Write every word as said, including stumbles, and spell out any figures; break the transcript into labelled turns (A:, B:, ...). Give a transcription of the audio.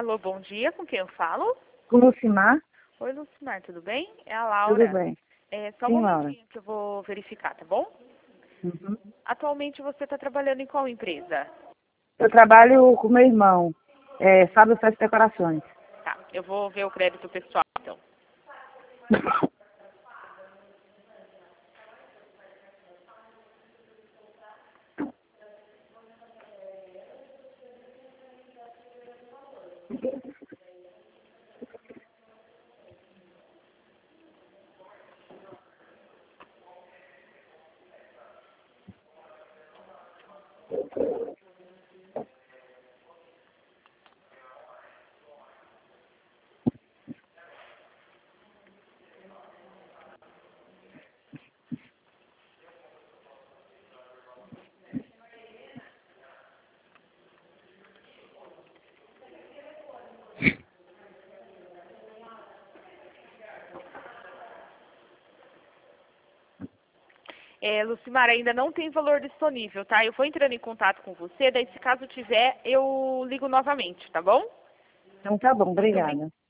A: Alô, bom dia, com quem eu falo?
B: Com Lucimar?
A: Oi, Lucimar, tudo bem? É a Laura.
B: Tudo bem.
A: É só
B: Sim,
A: um
B: Laura.
A: momentinho que eu vou verificar, tá bom?
B: Uhum.
A: Atualmente você está trabalhando em qual empresa?
B: Eu trabalho com meu irmão, é, Fábio Festa Decorações.
A: Tá, eu vou ver o crédito pessoal, então. É, Lucimar, ainda não tem valor disponível, tá? Eu vou entrando em contato com você, daí se caso tiver, eu ligo novamente, tá bom?
B: Então tá bom,
A: Muito bem.
B: obrigada.